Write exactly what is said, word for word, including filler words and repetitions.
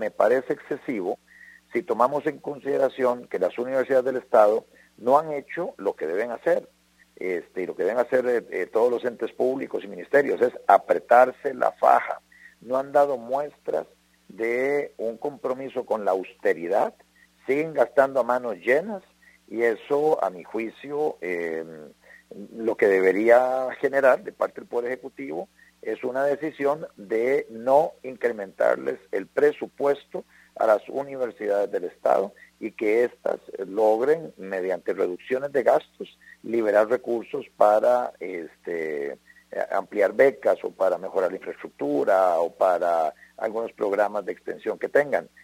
me parece excesivo si tomamos en consideración que las universidades del Estado no han hecho lo que deben hacer. Este, y lo que deben hacer eh, eh, todos los entes públicos y ministerios es apretarse la faja. No han dado muestras de un compromiso con la austeridad, siguen gastando a manos llenas, y eso, a mi juicio, eh, lo que debería generar de parte del Poder Ejecutivo es una decisión de no incrementarles el presupuesto a las universidades del Estado y que éstas logren, mediante reducciones de gastos, liberar recursos para este, ampliar becas o para mejorar la infraestructura o para algunos programas de extensión que tengan.